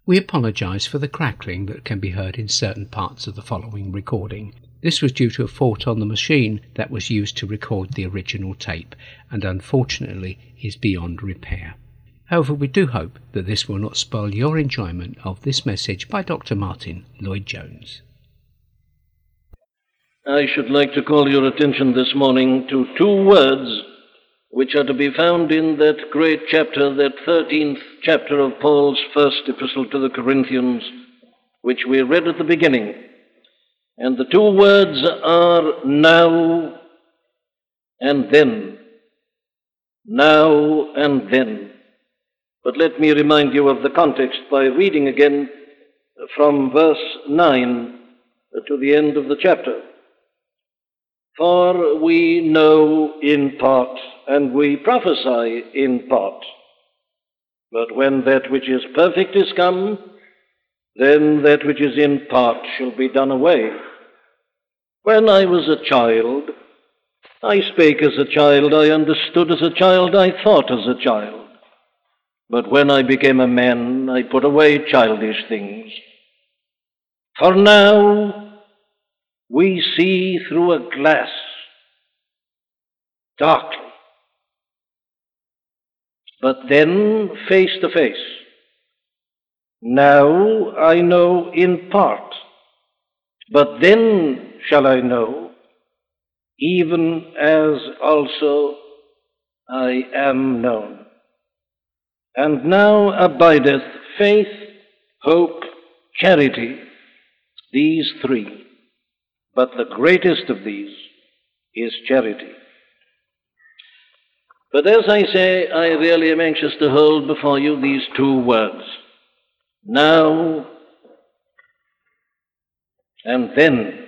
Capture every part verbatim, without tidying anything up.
We apologise for the crackling that can be heard in certain parts of the following recording. This was due to a fault on the machine that was used to record the original tape, and unfortunately is beyond repair. However, we do hope that this will not spoil your enjoyment of this message by Doctor Martyn Lloyd-Jones. I should like to call your attention this morning to two words which are to be found in that great chapter, that thirteenth chapter of Paul's first epistle to the Corinthians, which we read at the beginning. And the two words are now and then. Now and then. But let me remind you of the context by reading again from verse nine to the end of the chapter. For we know in part, and we prophesy in part. But when that which is perfect is come, then that which is in part shall be done away. When I was a child, I spake as a child, I understood as a child, I thought as a child. But when I became a man, I put away childish things. For now we see through a glass, darkly, but then face to face. Now I know in part, but then shall I know, even as also I am known. And now abideth faith, hope, charity, these three. But the greatest of these is charity. But as I say, I really am anxious to hold before you these two words, now and then.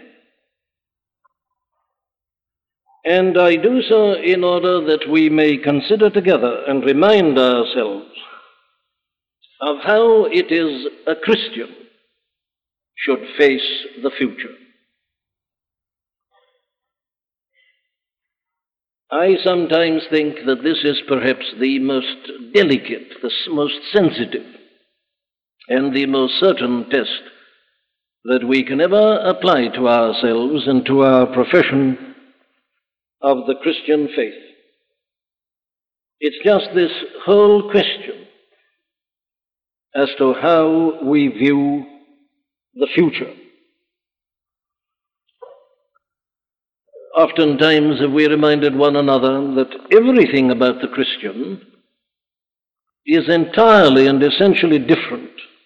And I do so in order that we may consider together and remind ourselves of how it is a Christian should face the future. I sometimes think that this is perhaps the most delicate, the most sensitive, and the most certain test that we can ever apply to ourselves and to our profession of the Christian faith. It's just this whole question as to how we view the future. Oftentimes have we reminded one another that everything about the Christian is entirely and essentially different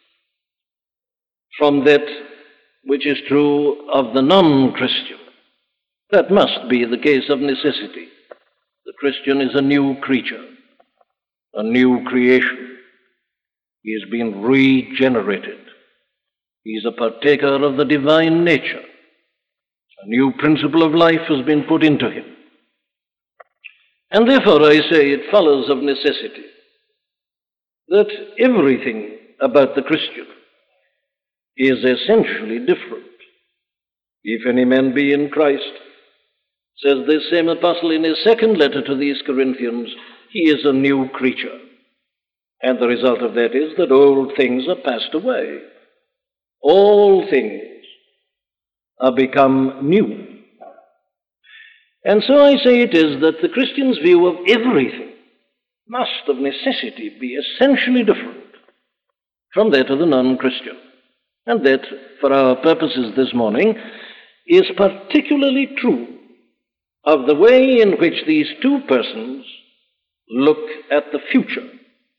from that which is true of the non-Christian. That must be the case of necessity. The Christian is a new creature, a new creation. He has been regenerated. He is a partaker of the divine nature. A new principle of life has been put into him. And therefore, I say, it follows of necessity that everything about the Christian is essentially different. If any man be in Christ, says this same apostle in his second letter to these Corinthians, he is a new creature. And the result of that is that old things are passed away. All things are become new. And so I say it is that the Christian's view of everything must of necessity be essentially different from that of the non-Christian. And that, for our purposes this morning, is particularly true of the way in which these two persons look at the future.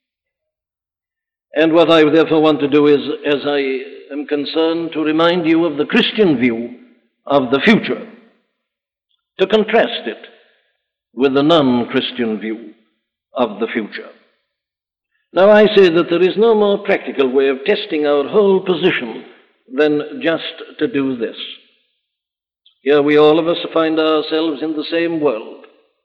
And what I therefore want to do is, as I am concerned, to remind you of the Christian view of the future, to contrast it with the non-Christian view of the future. Now, I say that there is no more practical way of testing our whole position than just to do this. Here we all of us find ourselves in the same world,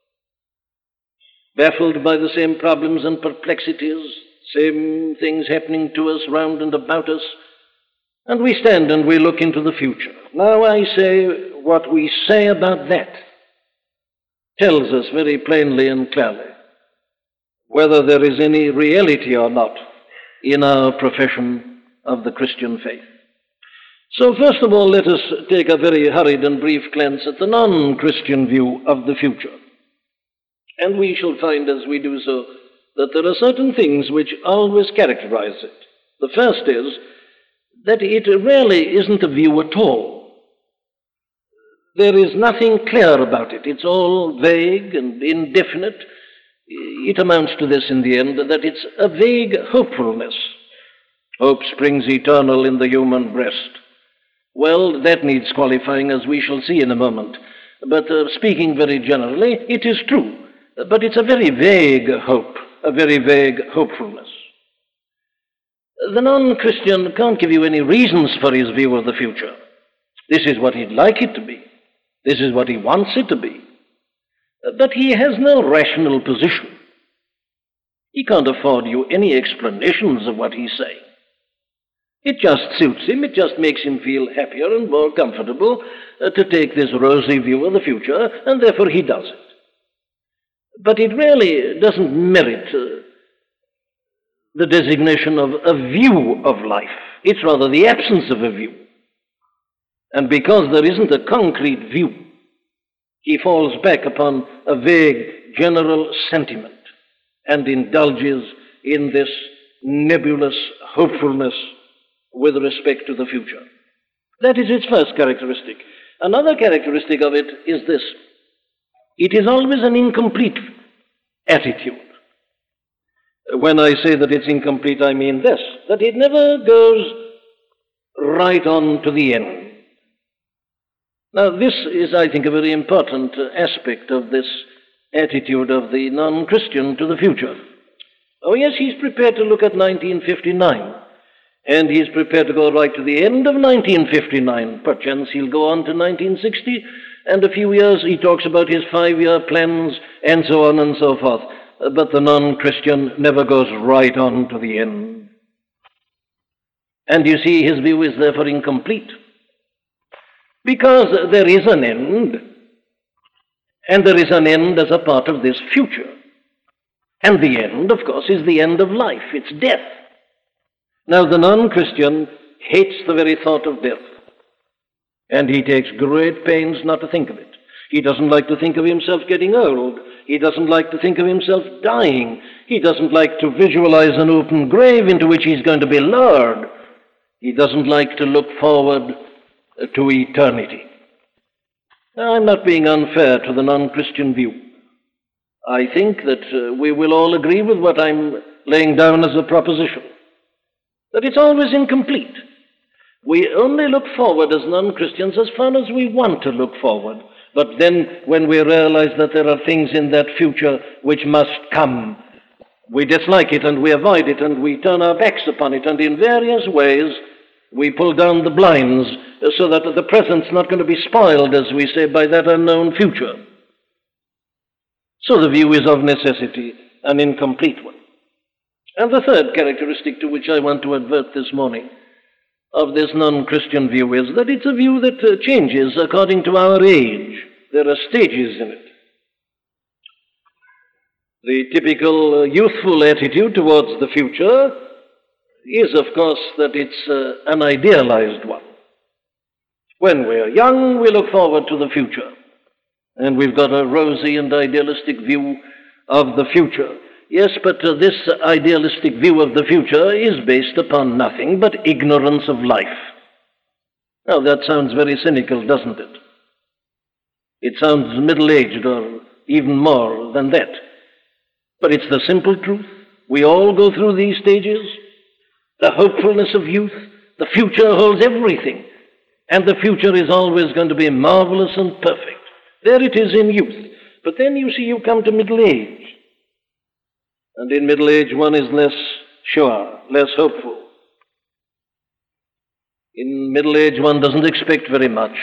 baffled by the same problems and perplexities, same things happening to us round and about us, and we stand and we look into the future. Now, I say what we say about that tells us very plainly and clearly whether there is any reality or not in our profession of the Christian faith. So first of all, let us take a very hurried and brief glance at the non-Christian view of the future. And we shall find as we do so that there are certain things which always characterize it. The first is that it really isn't a view at all. There is nothing clear about it. It's all vague and indefinite. It amounts to this in the end, that it's a vague hopefulness. Hope springs eternal in the human breast. Well, that needs qualifying, as we shall see in a moment. But uh, speaking very generally, it is true. But it's a very vague hope, a very vague hopefulness. The non-Christian can't give you any reasons for his view of the future. This is what he'd like it to be. This is what he wants it to be. But he has no rational position. He can't afford you any explanations of what he's saying. It just suits him, it just makes him feel happier and more comfortable uh, to take this rosy view of the future, and therefore he does it. But it really doesn't merit uh, the designation of a view of life. It's rather the absence of a view. And because there isn't a concrete view, he falls back upon a vague general sentiment and indulges in this nebulous hopefulness with respect to the future. That is its first characteristic. Another characteristic of it is this: it is always an incomplete attitude. When I say that it's incomplete, I mean this, that it never goes right on to the end. Now, this is, I think, a very important aspect of this attitude of the non-Christian to the future. Oh, yes, he's prepared to look at nineteen fifty-nine, and he's prepared to go right to the end of nineteen fifty-nine. Perchance he'll go on to nineteen sixty, and a few years he talks about his five-year plans, and so on and so forth. But the non-Christian never goes right on to the end. And you see, his view is therefore incomplete. Because there is an end, and there is an end as a part of this future. And the end, of course, is the end of life. It's death. Now, the non-Christian hates the very thought of death, and he takes great pains not to think of it. He doesn't like to think of himself getting old. He doesn't like to think of himself dying. He doesn't like to visualize an open grave into which he's going to be lowered. He doesn't like to look forward to eternity. Now, I'm not being unfair to the non-Christian view. I think that uh, we will all agree with what I'm laying down as a proposition, that it's always incomplete. We only look forward as non-Christians as far as we want to look forward. But then when we realize that there are things in that future which must come, we dislike it and we avoid it and we turn our backs upon it, and in various ways we pull down the blinds so that the present's not going to be spoiled, as we say, by that unknown future. So the view is of necessity an incomplete one. And the third characteristic to which I want to advert this morning of this non-Christian view is that it's a view that uh, changes according to our age. There are stages in it. The typical uh, youthful attitude towards the future is, of course, that it's uh, an idealized one. When we're young, we look forward to the future, and we've got a rosy and idealistic view of the future. Yes, but uh, this idealistic view of the future is based upon nothing but ignorance of life. Now, that sounds very cynical, doesn't it? It sounds middle-aged, or even more than that. But it's the simple truth. We all go through these stages. The hopefulness of youth, the future holds everything. And the future is always going to be marvelous and perfect. There it is in youth. But then you see you come to middle age. And in middle age one is less sure, less hopeful. In middle age one doesn't expect very much.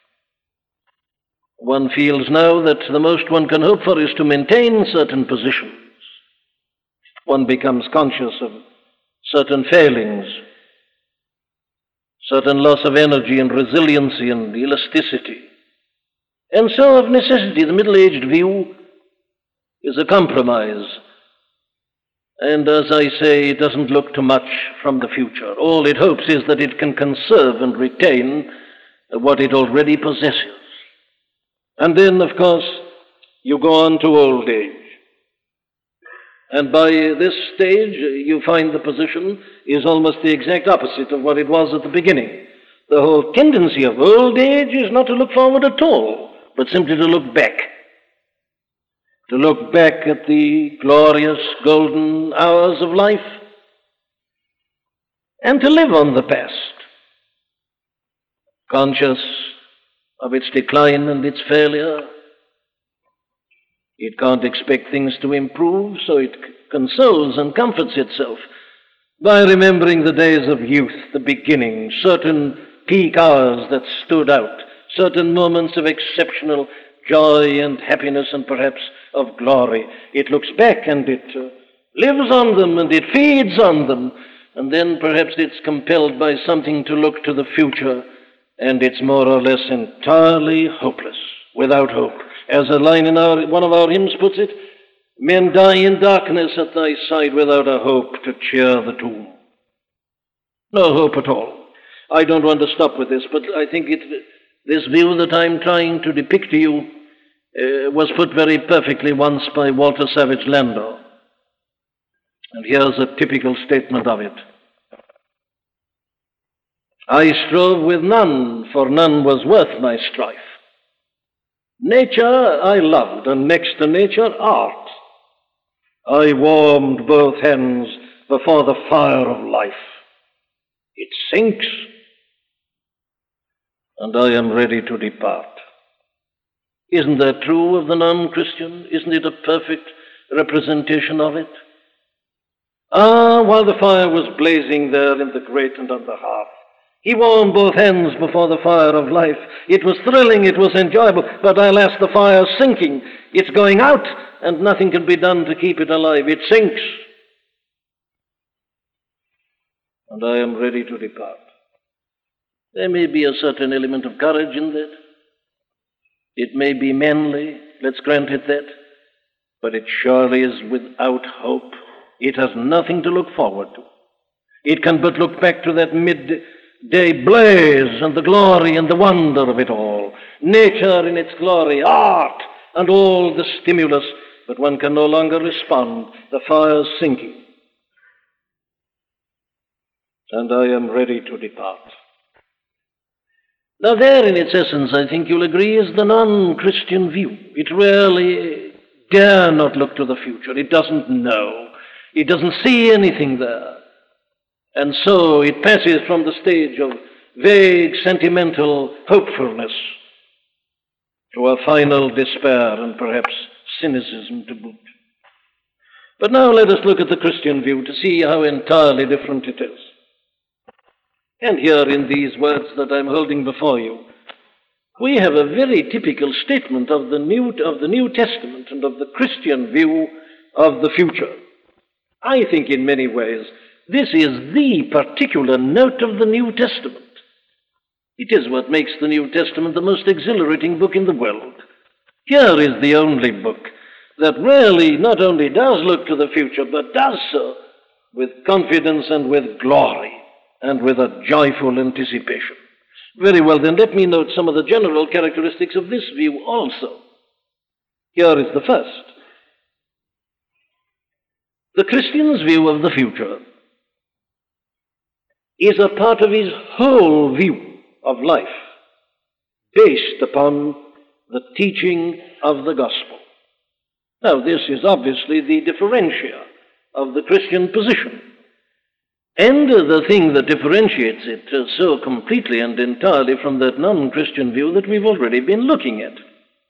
One feels now that the most one can hope for is to maintain certain positions. One becomes conscious of certain failings, certain loss of energy and resiliency and elasticity. And so, of necessity, the middle-aged view is a compromise. And as I say, it doesn't look to much from the future. All it hopes is that it can conserve and retain what it already possesses. And then, of course, you go on to old age. And by this stage, you find the position is almost the exact opposite of what it was at the beginning. The whole tendency of old age is not to look forward at all, but simply to look back. To look back at the glorious golden hours of life and to live on the past, conscious of its decline and its failure. It can't expect things to improve, so it consoles and comforts itself by remembering the days of youth, the beginning, certain peak hours that stood out, certain moments of exceptional joy and happiness and perhaps of glory. It looks back and it uh, lives on them and it feeds on them, and then perhaps it's compelled by something to look to the future, and it's more or less entirely hopeless, without hope. As a line in our, one of our hymns puts it, men die in darkness at thy side without a hope to cheer the tomb. No hope at all. I don't want to stop with this, but I think it, this view that I'm trying to depict to you uh, was put very perfectly once by Walter Savage Landor. And here's a typical statement of it. I strove with none, for none was worth my strife. Nature I loved, and next to nature, art. I warmed both hands before the fire of life. It sinks, and I am ready to depart. Isn't that true of the non-Christian? Isn't it a perfect representation of it? Ah, while the fire was blazing there in the grate and on the hearth, he warmed both hands before the fire of life. It was thrilling, it was enjoyable, but alas, the fire's sinking. It's going out, and nothing can be done to keep it alive. It sinks. And I am ready to depart. There may be a certain element of courage in that. It may be manly, let's grant it that, but it surely is without hope. It has nothing to look forward to. It can but look back to that midday blaze and the glory and the wonder of it all. Nature in its glory, art, and all the stimulus, but one can no longer respond. The fire's sinking. And I am ready to depart. Now there in its essence, I think you'll agree, is the non-Christian view. It rarely dare not look to the future. It doesn't know. It doesn't see anything there. And so it passes from the stage of vague, sentimental hopefulness to a final despair and perhaps cynicism to boot. But now let us look at the Christian view to see how entirely different it is. And here in these words that I'm holding before you, we have a very typical statement of the New, of the New Testament and of the Christian view of the future. I think in many ways this is the particular note of the New Testament. It is what makes the New Testament the most exhilarating book in the world. Here is the only book that really not only does look to the future, but does so with confidence and with glory and with a joyful anticipation. Very well, then let me note some of the general characteristics of this view also. Here is the first. The Christian's view of the future is a part of his whole view of life, based upon the teaching of the gospel. Now, this is obviously the differentia of the Christian position, and the thing that differentiates it so completely and entirely from that non-Christian view that we've already been looking at.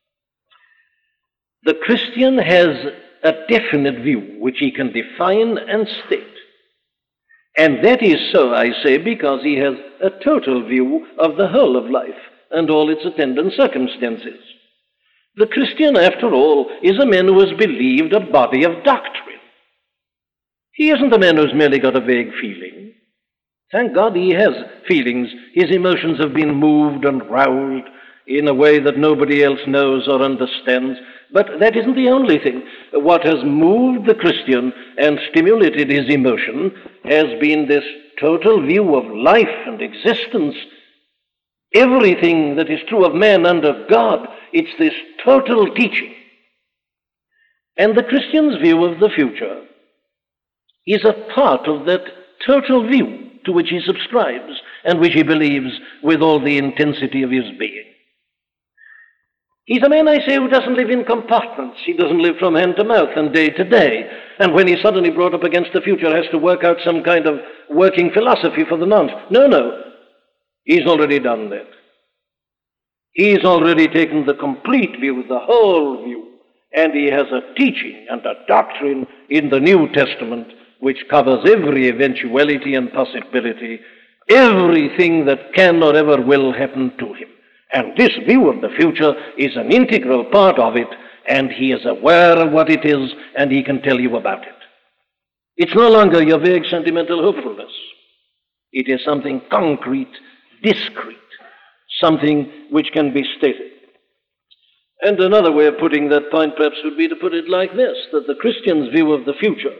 The Christian has a definite view which he can define and state. And that is so, I say, because he has a total view of the whole of life and all its attendant circumstances. The Christian, after all, is a man who has believed a body of doctrine. He isn't a man who's merely got a vague feeling. Thank God he has feelings. His emotions have been moved and roused in a way that nobody else knows or understands. But that isn't the only thing. What has moved the Christian and stimulated his emotion has been this total view of life and existence. Everything that is true of man under God, it's this total teaching. And the Christian's view of the future is a part of that total view to which he subscribes and which he believes with all the intensity of his being. He's a man, I say, who doesn't live in compartments. He doesn't live from hand to mouth and day to day. And when he's suddenly brought up against the future, has to work out some kind of working philosophy for the nonce. No, no. He's already done that. He's already taken the complete view, the whole view. And he has a teaching and a doctrine in the New Testament which covers every eventuality and possibility, everything that can or ever will happen to him. And this view of the future is an integral part of it, and he is aware of what it is, and he can tell you about it. It's no longer your vague sentimental hopefulness. It is something concrete, discrete, something which can be stated. And another way of putting that point perhaps would be to put it like this, that the Christian's view of the future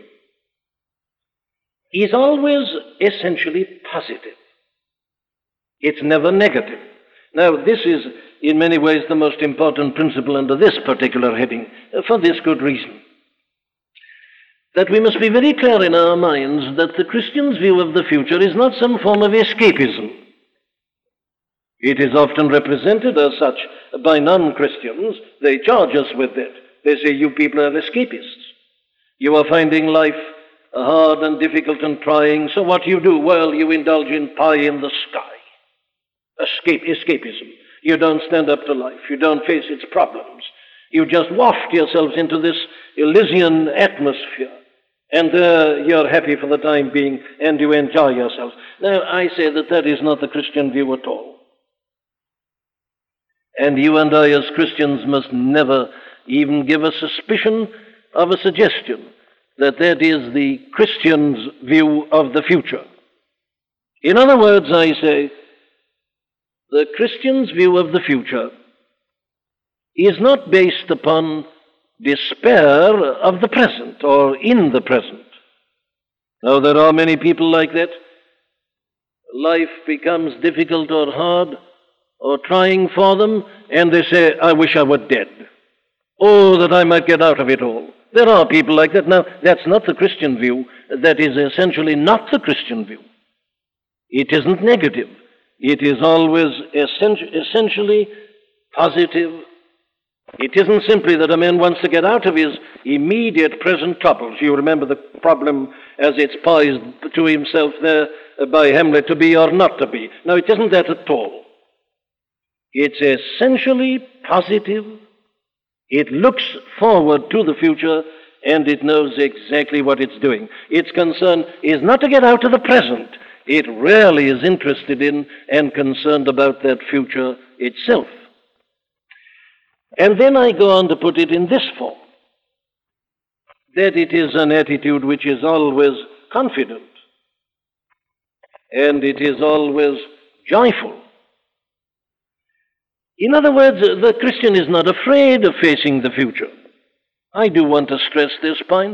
is always essentially positive. It's never negative. Now, this is in many ways the most important principle under this particular heading, for this good reason. That we must be very clear in our minds that the Christian's view of the future is not some form of escapism. It is often represented as such by non-Christians. They charge us with it. They say, you people are escapists. You are finding life hard and difficult and trying, so what do you do? Well, you indulge in pie in the sky. Escape, escapism. You don't stand up to life. You don't face its problems. You just waft yourselves into this Elysian atmosphere, and uh, you're happy for the time being, and you enjoy yourselves. Now, I say that that is not the Christian view at all. And you and I as Christians must never even give a suspicion of a suggestion that that is the Christian's view of the future. In other words, I say, the Christian's view of the future is not based upon despair of the present or in the present. Now, there are many people like that. Life becomes difficult or hard or trying for them, and they say, I wish I were dead. Oh, that I might get out of it all. There are people like that. Now, that's not the Christian view. That is essentially not the Christian view. It isn't negative. It is always essentially positive. It isn't simply that a man wants to get out of his immediate present troubles. You remember the problem as it's posed to himself there by Hamlet, to be or not to be. No, it isn't that at all. It's essentially positive. It looks forward to the future, and it knows exactly what it's doing. Its concern is not to get out of the present. It rarely is interested in and concerned about that future itself. And then I go on to put it in this form, that it is an attitude which is always confident, and it is always joyful. In other words, the Christian is not afraid of facing the future. I do want to stress this point,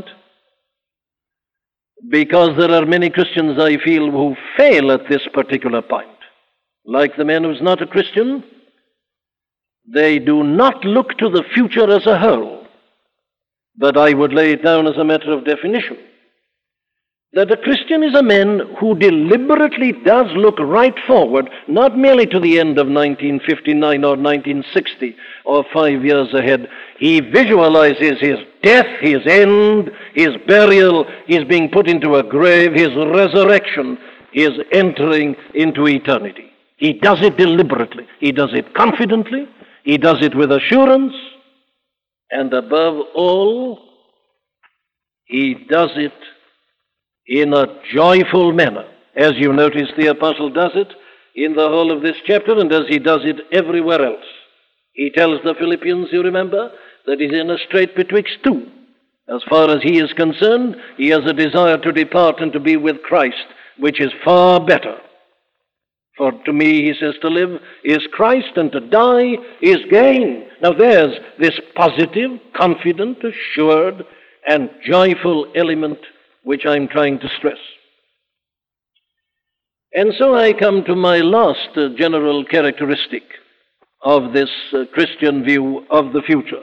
because there are many Christians, I feel, who fail at this particular point. Like the man who's not a Christian, they do not look to the future as a whole. But I would lay it down as a matter of definition, that a Christian is a man who deliberately does look right forward, not merely to the end of nineteen fifty-nine or nineteen sixty or five years ahead. He visualizes his death, his end, his burial, his being put into a grave, his resurrection, his entering into eternity. He does it deliberately. He does it confidently. He does it with assurance. And above all, he does it in a joyful manner, as you notice the apostle does it in the whole of this chapter, and as he does it everywhere else. He tells the Philippians, you remember, that he's in a strait betwixt two. As far as he is concerned, he has a desire to depart and to be with Christ, which is far better, For to me, he says, to live is Christ, and to die is gain. Now there's this positive, confident, assured, and joyful element which I'm trying to stress. And so I come to my last uh, general characteristic of this uh, Christian view of the future.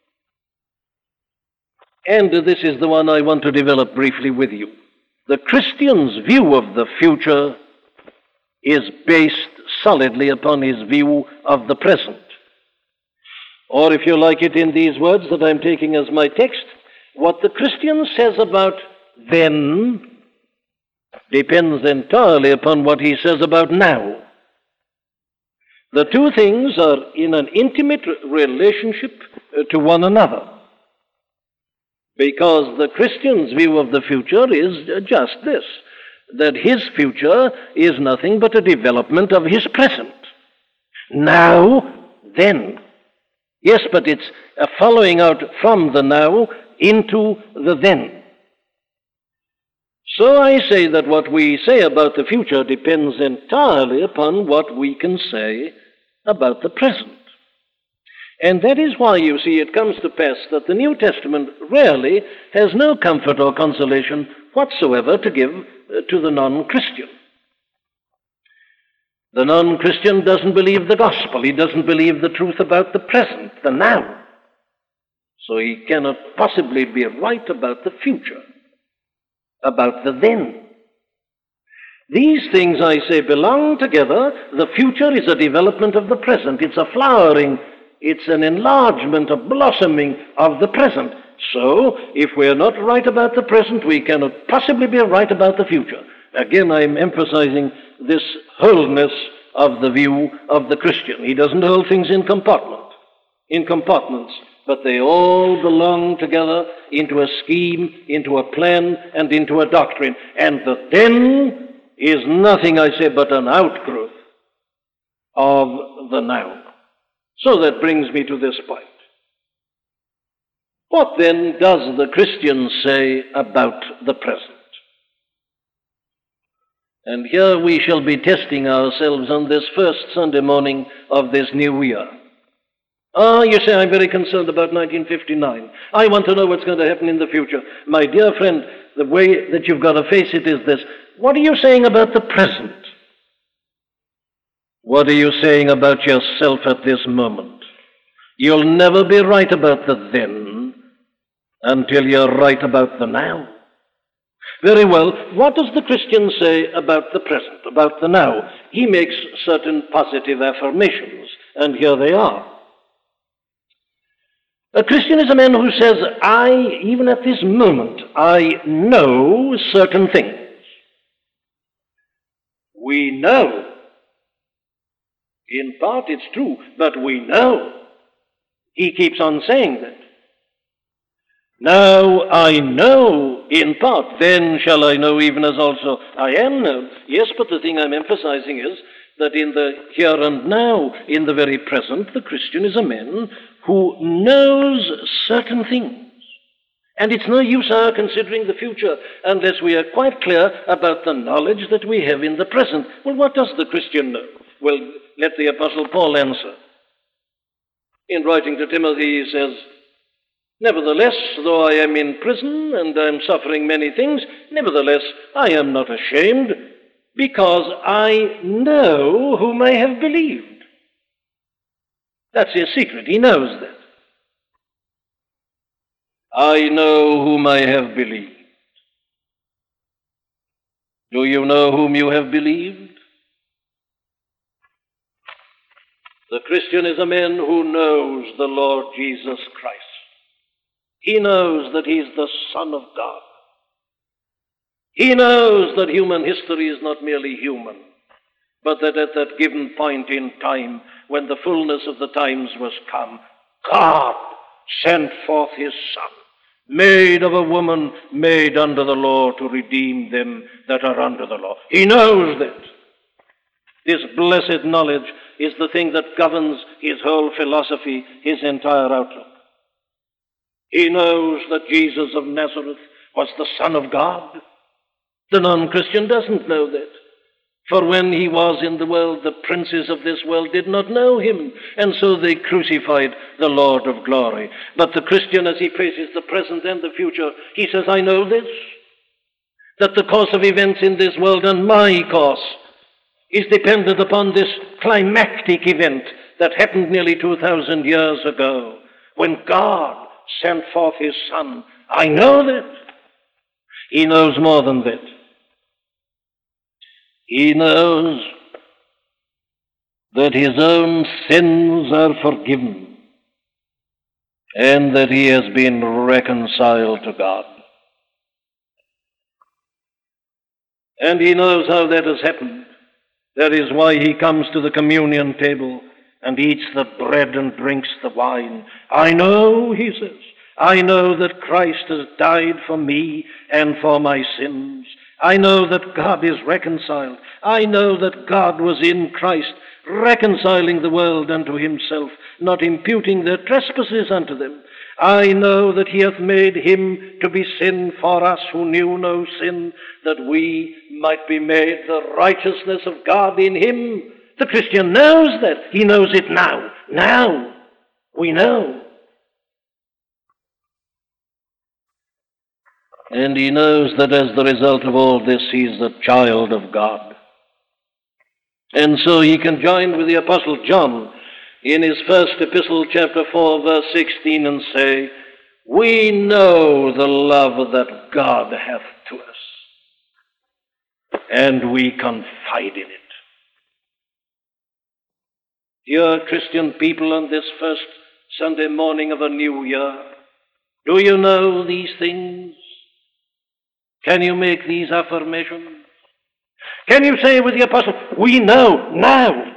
And uh, this is the one I want to develop briefly with you. The Christian's view of the future is based solidly upon his view of the present. Or if you like it in these words that I'm taking as my text, what the Christian says about then depends entirely upon what he says about now. The two things are in an intimate relationship to one another, because the Christian's view of the future is just this, that his future is nothing but a development of his present. Now, then. Yes, but it's a following out from the now into the then. So I say that what we say about the future depends entirely upon what we can say about the present. And that is why, you see, it comes to pass that the New Testament rarely has no comfort or consolation whatsoever to give to the non-Christian. The non-Christian doesn't believe the gospel. He doesn't believe the truth about the present, the now. So he cannot possibly be right about the future, about the then. These things, I say, belong together. The future is a development of the present. It's a flowering, it's an enlargement, a blossoming of the present. So, if we're not right about the present, we cannot possibly be right about the future. Again, I'm emphasizing this wholeness of the view of the Christian. He doesn't hold things in compartment, in compartments, but they all belong together into a scheme, into a plan, and into a doctrine. And the then is nothing, I say, but an outgrowth of the now. So that brings me to this point. What then does the Christian say about the present? And here we shall be testing ourselves on this first Sunday morning of this new year. Ah, you say, I'm very concerned about nineteen fifty-nine. I want to know what's going to happen in the future. My dear friend, the way that you've got to face it is this. What are you saying about the present? What are you saying about yourself at this moment? You'll never be right about the then until you're right about the now. Very well, what does the Christian say about the present, about the now? He makes certain positive affirmations, and here they are. A Christian is a man who says, I, even at this moment, I know certain things. We know. In part it's true, but we know. He keeps on saying that. Now I know in part, then shall I know even as also I am known. Yes, but the thing I'm emphasizing is that in the here and now, in the very present, the Christian is a man who knows certain things. And it's no use our considering the future unless we are quite clear about the knowledge that we have in the present. Well, what does the Christian know? Well, let the Apostle Paul answer. In writing to Timothy, he says, nevertheless, though I am in prison and I am suffering many things, nevertheless, I am not ashamed, because I know whom I have believed. That's his secret. He knows that. I know whom I have believed. Do you know whom you have believed? The Christian is a man who knows the Lord Jesus Christ. He knows that he's the Son of God. He knows that human history is not merely human, but that at that given point in time, when the fullness of the times was come, God sent forth his Son, made of a woman, made under the law, to redeem them that are under the law. He knows that. This blessed knowledge is the thing that governs his whole philosophy, his entire outlook. He knows that Jesus of Nazareth was the Son of God. The non-Christian doesn't know that. For when he was in the world, the princes of this world did not know him, and so they crucified the Lord of glory. But the Christian, as he faces the present and the future, he says, I know this, that the course of events in this world and my course is dependent upon this climactic event that happened nearly two thousand years ago, when God sent forth his Son. I know that. He knows more than that. He knows that his own sins are forgiven and that he has been reconciled to God. And he knows how that has happened. That is why he comes to the communion table and eats the bread and drinks the wine. I know, he says, I know that Christ has died for me and for my sins. I know that God is reconciled. I know that God was in Christ, reconciling the world unto himself, not imputing their trespasses unto them. I know that he hath made him to be sin for us who knew no sin, that we might be made the righteousness of God in him. The Christian knows that. He knows it now. Now we know. And he knows that as the result of all this, he is the child of God. And so he can join with the Apostle John in his first epistle, chapter four, verse sixteen, and say, we know the love that God hath to us, and we confide in it. Dear Christian people, on this first Sunday morning of a new year, do you know these things? Can you make these affirmations? Can you say with the apostle, we know now?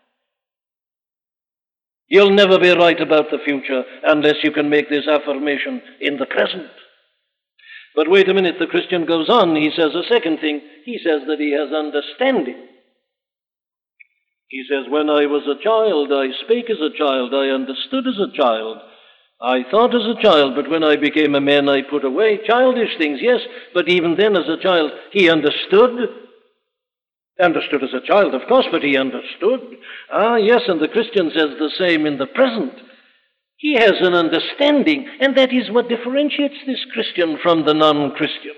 You'll never be right about the future unless you can make this affirmation in the present. But wait a minute, the Christian goes on. He says a second thing. He says that he has understanding. He says, when I was a child, I spake as a child, I understood as a child. I thought as a child, but when I became a man, I put away childish things. Yes, but even then as a child, he understood. Understood as a child, of course, but he understood. Ah, yes, and the Christian says the same in the present. He has an understanding, and that is what differentiates this Christian from the non-Christian.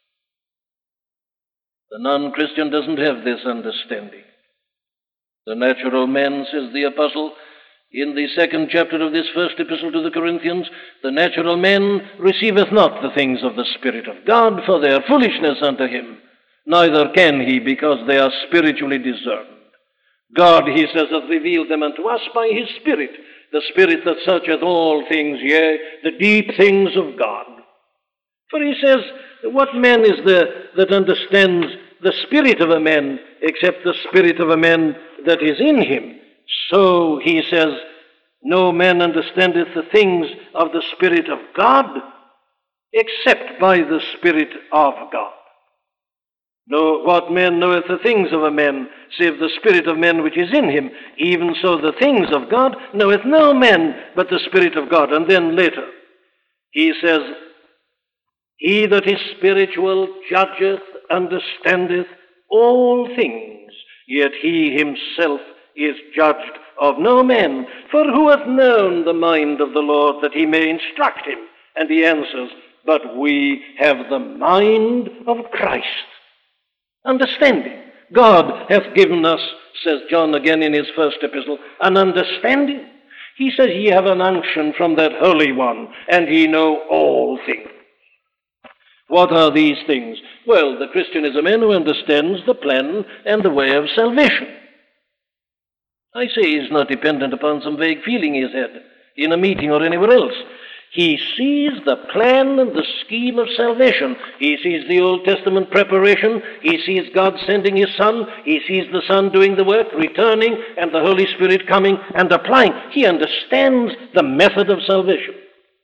The non-Christian doesn't have this understanding. The natural man, says the apostle, in the second chapter of this first epistle to the Corinthians, the natural man receiveth not the things of the Spirit of God, for they are foolishness unto him. Neither can he, because they are spiritually discerned. God, he says, hath revealed them unto us by his Spirit, the Spirit that searcheth all things, yea, the deep things of God. For he says, what man is there that understands the spirit of a man, except the spirit of a man that is in him? So, he says, no man understandeth the things of the Spirit of God, except by the Spirit of God. No, what man knoweth the things of a man, save the spirit of man which is in him? Even so the things of God knoweth no man, but the Spirit of God. And then later, he says, he that is spiritual judgeth, understandeth all things, yet he himself is judged of no man. For who hath known the mind of the Lord, that he may instruct him? And he answers, but we have the mind of Christ. Understanding. God hath given us, says John again in his first epistle, an understanding. He says, ye have an unction from that Holy One, and ye know all things. What are these things? Well, the Christian is a man who understands the plan and the way of salvation. I say he's not dependent upon some vague feeling he's had in a meeting or anywhere else. He sees the plan and the scheme of salvation. He sees the Old Testament preparation. He sees God sending his Son. He sees the Son doing the work, returning, and the Holy Spirit coming and applying. He understands the method of salvation.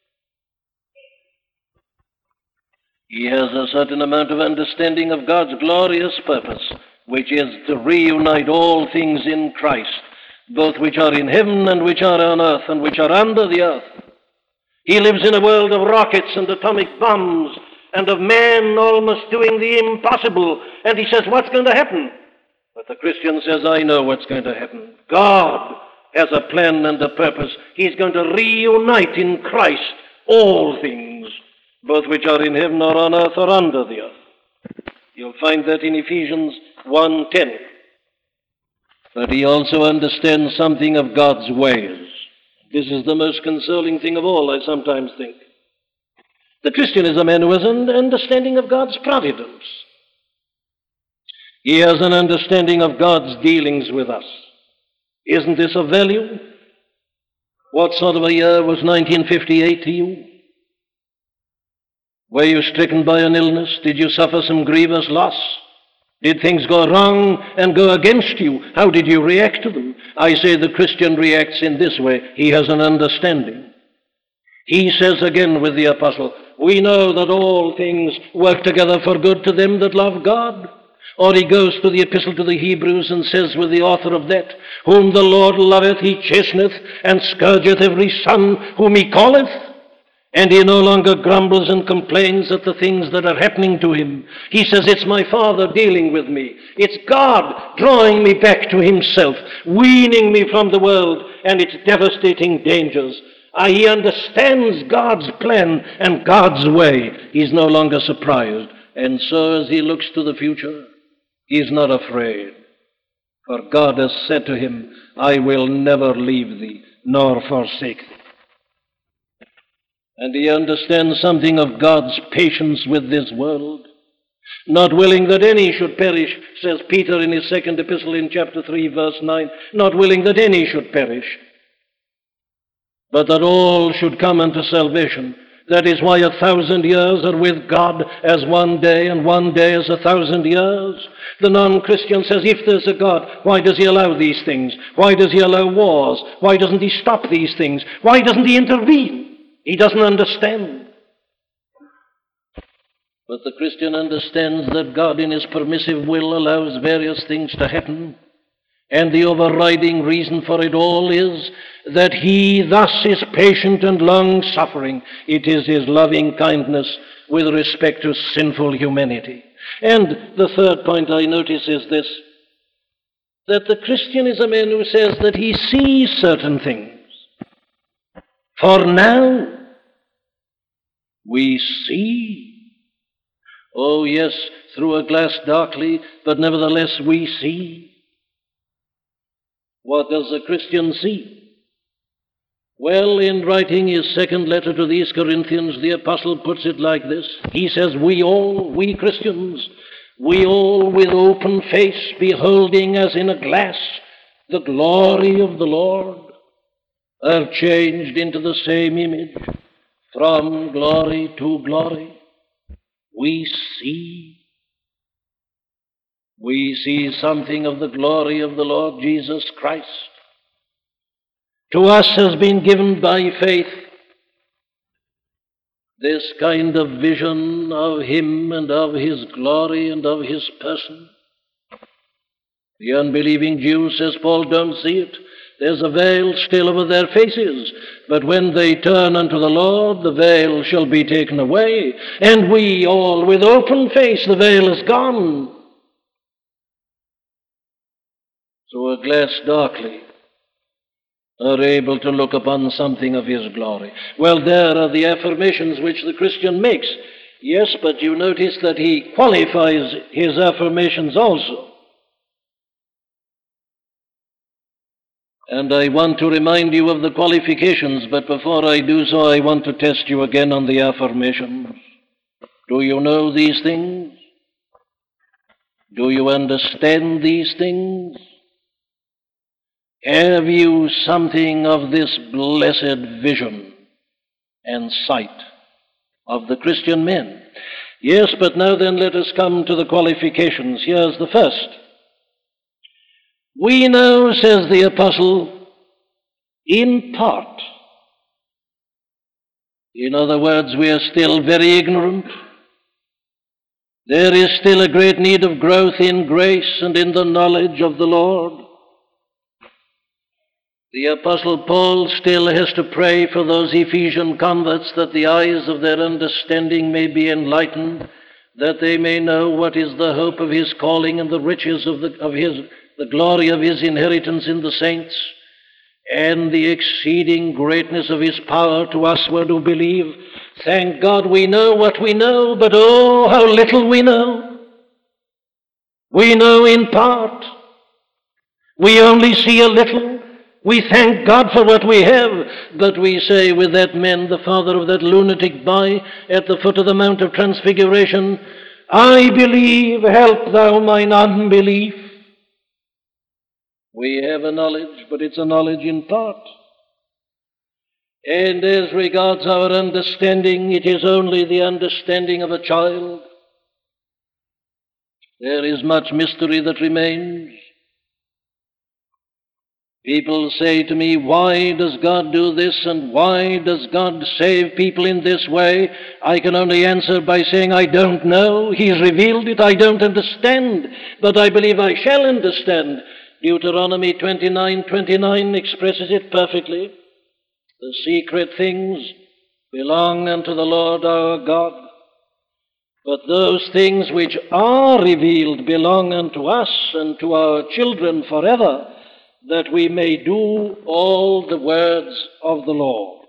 He has a certain amount of understanding of God's glorious purpose, which is to reunite all things in Christ, both which are in heaven and which are on earth and which are under the earth. He lives in a world of rockets and atomic bombs and of man almost doing the impossible. And he says, what's going to happen? But the Christian says, I know what's going to happen. God has a plan and a purpose. He's going to reunite in Christ all things, both which are in heaven or on earth or under the earth. You'll find that in Ephesians one ten. But he also understands something of God's ways. This is the most consoling thing of all, I sometimes think. The Christian is a man who has an understanding of God's providence. He has an understanding of God's dealings with us. Isn't this of value? What sort of a year was nineteen fifty-eight to you? Were you stricken by an illness? Did you suffer some grievous loss? Did things go wrong and go against you? How did you react to them? I say the Christian reacts in this way. He has an understanding. He says again with the apostle, we know that all things work together for good to them that love God. Or he goes to the epistle to the Hebrews and says with the author of that, whom the Lord loveth, he chasteneth, and scourgeth every son whom he calleth. And he no longer grumbles and complains at the things that are happening to him. He says, it's my Father dealing with me. It's God drawing me back to himself, weaning me from the world and its devastating dangers. Ah, he understands God's plan and God's way. He's no longer surprised. And so as he looks to the future, he's not afraid. For God has said to him, I will never leave thee nor forsake thee. And he understands something of God's patience with this world. Not willing that any should perish, says Peter in his second epistle in chapter three, verse nine, not willing that any should perish, but that all should come unto salvation. That is why a thousand years are with God as one day, and one day as a thousand years. The non-Christian says, if there's a God, why does he allow these things? Why does he allow wars? Why doesn't he stop these things? Why doesn't he intervene? He doesn't understand. But the Christian understands that God in his permissive will allows various things to happen, and the overriding reason for it all is that he thus is patient and long-suffering. It is his loving kindness with respect to sinful humanity. And the third point I notice is this, that the Christian is a man who says that he sees certain things. For now, we see. Oh yes, through a glass darkly, but nevertheless we see. What does the Christian see? Well, in writing his second letter to these Corinthians, the apostle puts it like this. He says, we all, we Christians, we all with open face, beholding as in a glass the glory of the Lord, are changed into the same image, from glory to glory. We see. We see something of the glory of the Lord Jesus Christ. To us has been given by faith this kind of vision of him and of his glory and of his person. The unbelieving Jews, says Paul, don't see it. There's a veil still over their faces, but when they turn unto the Lord, the veil shall be taken away, and we all with open face, the veil is gone. So a glass darkly are able to look upon something of his glory. Well, there are the affirmations which the Christian makes. Yes, but you notice that he qualifies his affirmations also. And I want to remind you of the qualifications, but before I do so, I want to test you again on the affirmations. Do you know these things? Do you understand these things? Have you something of this blessed vision and sight of the Christian men? Yes, but now then let us come to the qualifications. Here's the first. We know, says the apostle, in part. In other words, we are still very ignorant. There is still a great need of growth in grace and in the knowledge of the Lord. The Apostle Paul still has to pray for those Ephesian converts that the eyes of their understanding may be enlightened, that they may know what is the hope of his calling and the riches of the, of his, the glory of his inheritance in the saints, and the exceeding greatness of his power to usward who believe. Thank God we know what we know, but oh, how little we know. We know in part. We only see a little. We thank God for what we have, but we say with that man, the father of that lunatic boy at the foot of the Mount of Transfiguration, I believe, help thou mine unbelief. We have a knowledge, but it's a knowledge in part. And as regards our understanding, it is only the understanding of a child. There is much mystery that remains. People say to me, why does God do this and why does God save people in this way? I can only answer by saying I don't know. He's revealed it. I don't understand, but I believe I shall understand. Deuteronomy twenty-nine twenty-nine expresses it perfectly. The secret things belong unto the Lord our God, but those things which are revealed belong unto us and to our children forever, that we may do all the words of the law.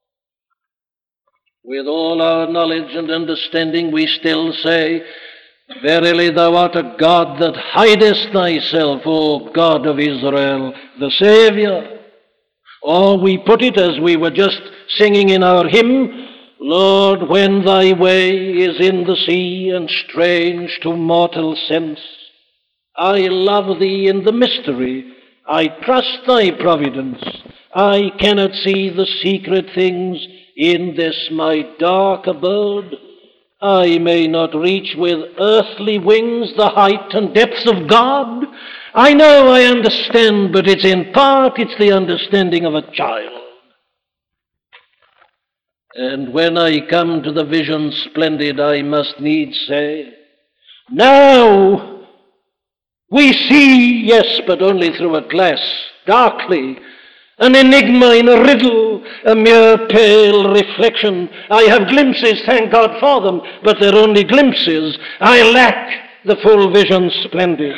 With all our knowledge and understanding, we still say, verily thou art a God that hidest thyself, O God of Israel, the Savior. Or we put it as we were just singing in our hymn, Lord, when thy way is in the sea and strange to mortal sense, I love thee in the mystery, I trust thy providence. I cannot see the secret things in this my dark abode. I may not reach with earthly wings the height and depths of God. I know I understand, but it's in part, it's the understanding of a child. And when I come to the vision splendid, I must needs say, now we see, yes, but only through a glass, darkly, an enigma in a riddle, a mere pale reflection. I have glimpses, thank God for them, but they're only glimpses. I lack the full vision splendid.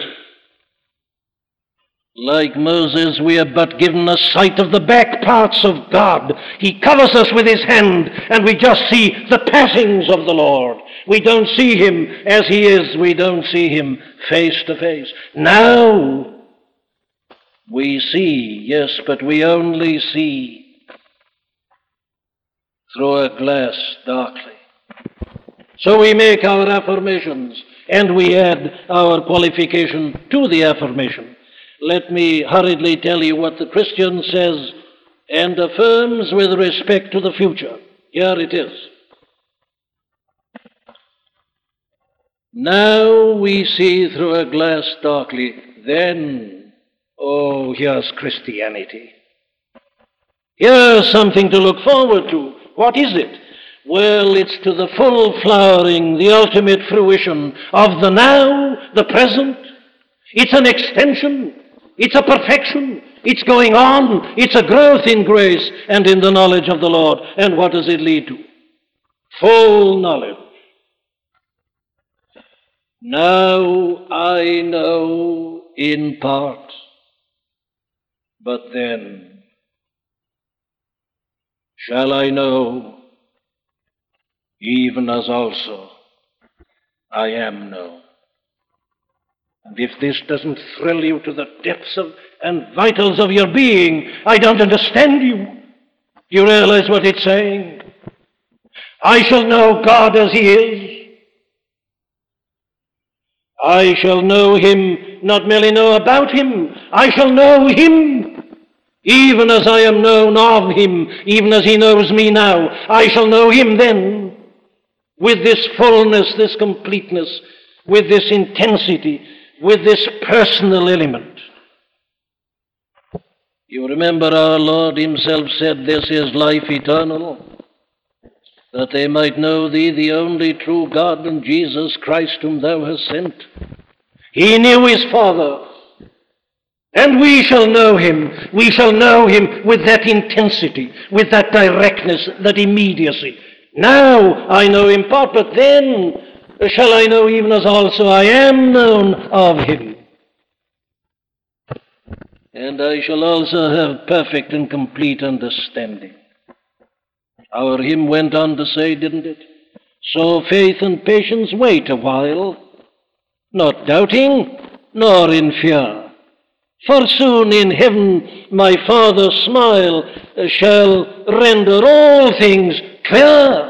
Like Moses, we are but given a sight of the back parts of God. He covers us with his hand, and we just see the passings of the Lord. We don't see him as he is. We don't see him face to face. Now we see, yes, but we only see through a glass darkly. So we make our affirmations, and we add our qualification to the affirmation. Let me hurriedly tell you what the Christian says and affirms with respect to the future. Here it is. Now we see through a glass darkly, then, oh, here's Christianity. Here's something to look forward to. What is it? Well, it's to the full flowering, the ultimate fruition of the now, the present. It's an extension. It's a perfection. It's going on. It's a growth in grace and in the knowledge of the Lord. And what does it lead to? Full knowledge. Now I know in part, but then shall I know, even as also I am known. And if this doesn't thrill you to the depths of and vitals of your being, I don't understand you. You realize what it's saying? I shall know God as he is. I shall know him, not merely know about him. I shall know him, even as I am known of him, even as he knows me now. I shall know him then, with this fullness, this completeness, with this intensity, with this personal element. You remember our Lord himself said, this is life eternal, that they might know thee, the only true God, and Jesus Christ whom thou hast sent. He knew his Father, and we shall know him. We shall know him with that intensity, with that directness, that immediacy. Now I know in part, but then shall I know even as also I am known of him. And I shall also have perfect and complete understanding. Our hymn went on to say, didn't it? So faith and patience wait a while, not doubting, nor in fear. For soon in heaven my Father's smile shall render all things clear.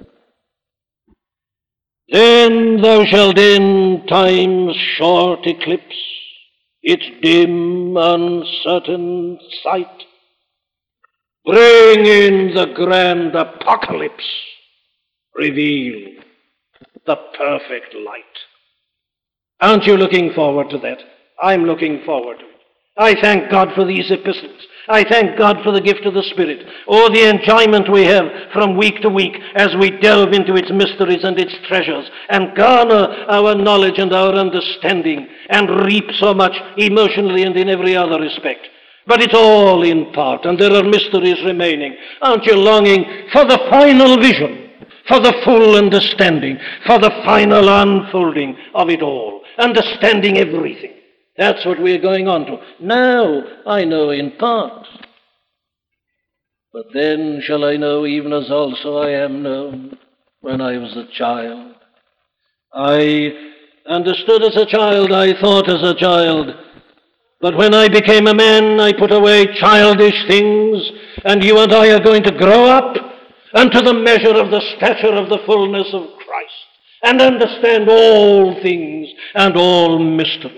Then thou shalt in time's short eclipse its dim, uncertain sight bring in the grand apocalypse, reveal the perfect light. Aren't you looking forward to that? I'm looking forward to it. I thank God for these epistles. I thank God for the gift of the Spirit. Oh, the enjoyment we have from week to week as we delve into its mysteries and its treasures and garner our knowledge and our understanding and reap so much emotionally and in every other respect. But it's all in part, and there are mysteries remaining. Aren't you longing for the final vision, for the full understanding, for the final unfolding of it all, understanding everything? That's what we're going on to. Now I know in part, but then shall I know even as also I am known. When I was a child, I understood as a child, I thought as a child, but when I became a man, I put away childish things, and you and I are going to grow up unto the measure of the stature of the fullness of Christ, and understand all things and all mysteries.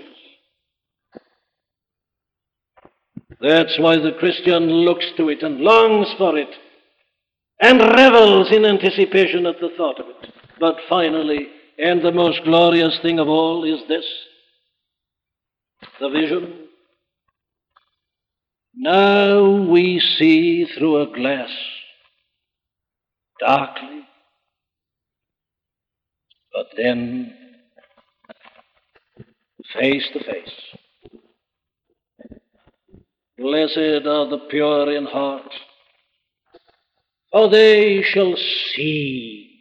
That's why the Christian looks to it and longs for it and revels in anticipation at the thought of it. But finally, and the most glorious thing of all is this, the vision. Now we see through a glass, darkly, but then face to face. Blessed are the pure in heart, for they shall see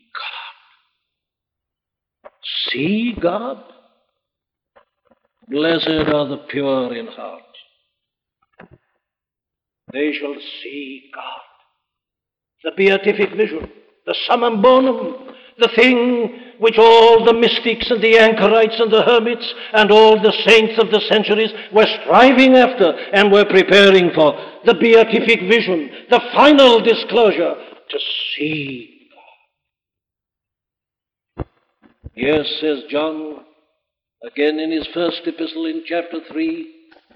God. See God? Blessed are the pure in heart. They shall see God. The beatific vision, the summum bonum, the thing which all the mystics and the anchorites and the hermits and all the saints of the centuries were striving after and were preparing for, the beatific vision, the final disclosure, to see God. Yes, says John, again in his first epistle in chapter three,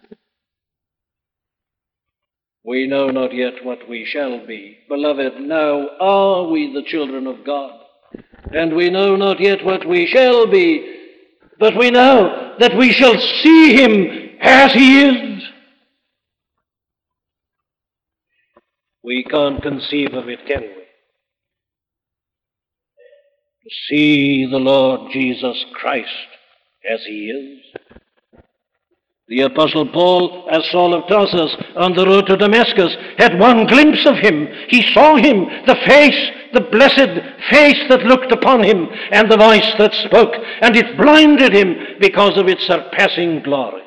we know not yet what we shall be. Beloved, now are we the children of God, and we know not yet what we shall be, but we know that we shall see him as he is. We can't conceive of it, can we? To see the Lord Jesus Christ as he is. The Apostle Paul, as Saul of Tarsus, on the road to Damascus, had one glimpse of him. He saw him, the face, the blessed face that looked upon him, and the voice that spoke, and it blinded him because of its surpassing glory.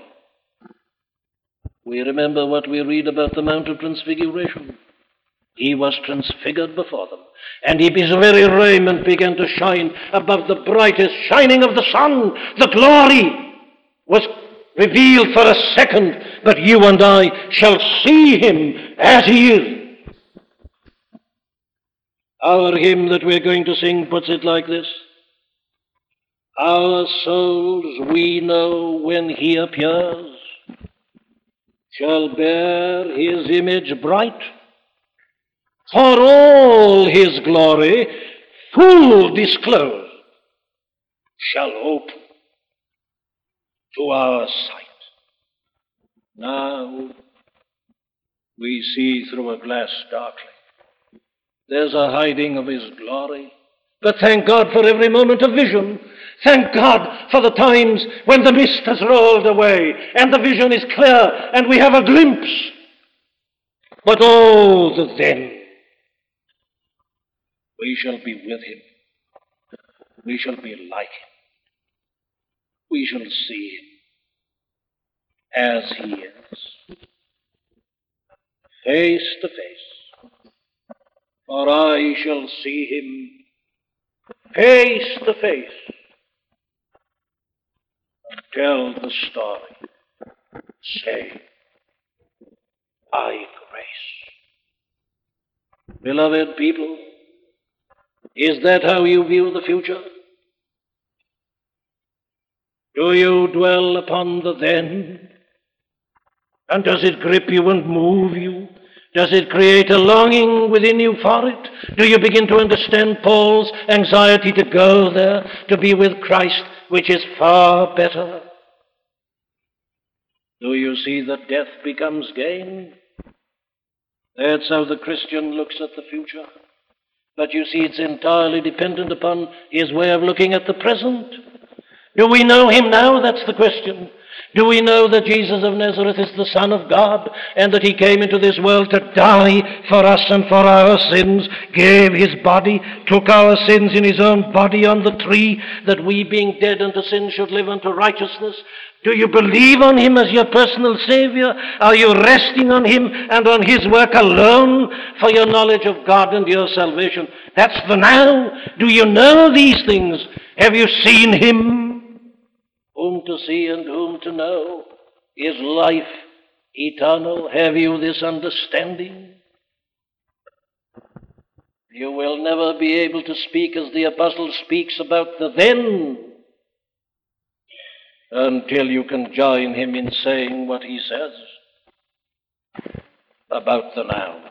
We remember what we read about the Mount of Transfiguration. He was transfigured before them, and his very raiment began to shine above the brightest shining of the sun. The glory was revealed for a second, but you and I shall see him as he is. Our hymn that we're going to sing puts it like this: our souls, we know, when he appears, shall bear his image bright, for all his glory, full disclosed, shall open to our sight. Now we see through a glass darkly. There's a hiding of his glory. But thank God for every moment of vision. Thank God for the times when the mist has rolled away and the vision is clear and we have a glimpse. But oh, the then we shall be with him. We shall be like him. We shall see him as he is, face to face. For I shall see him face to face and tell the story, say, by grace. Beloved people, is that how you view the future? Do you dwell upon the then? And does it grip you and move you? Does it create a longing within you for it? Do you begin to understand Paul's anxiety to go there, to be with Christ, which is far better? Do you see that death becomes gain? That's how the Christian looks at the future. But you see, it's entirely dependent upon his way of looking at the present. Do we know him now? That's the question. Do we know that Jesus of Nazareth is the Son of God, and that he came into this world to die for us and for our sins, gave his body, took our sins in his own body on the tree, that we, being dead unto sin, should live unto righteousness? Do you believe on him as your personal Savior? Are you resting on him and on his work alone for your knowledge of God and your salvation? That's the now. Do you know these things? Have you seen him? Whom to see and whom to know is life eternal. Have you this understanding? You will never be able to speak as the apostle speaks about the then until you can join him in saying what he says about the now.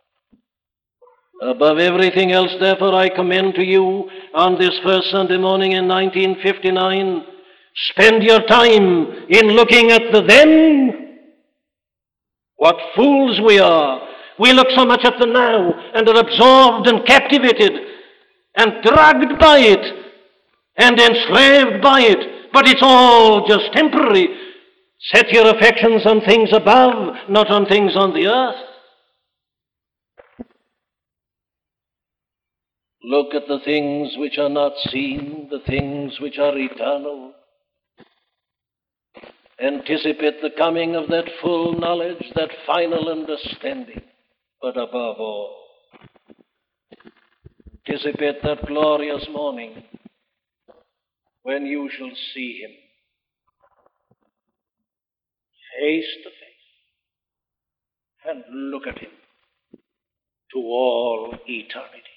Above everything else, therefore, I commend to you on this first Sunday morning in nineteen fifty-nine, spend your time in looking at the then. What fools we are. We look so much at the now and are absorbed and captivated and dragged by it and enslaved by it. But it's all just temporary. Set your affections on things above, not on things on the earth. Look at the things which are not seen, the things which are eternal. Anticipate the coming of that full knowledge, that final understanding. But above all, anticipate that glorious morning when you shall see him face to face and look at him to all eternity.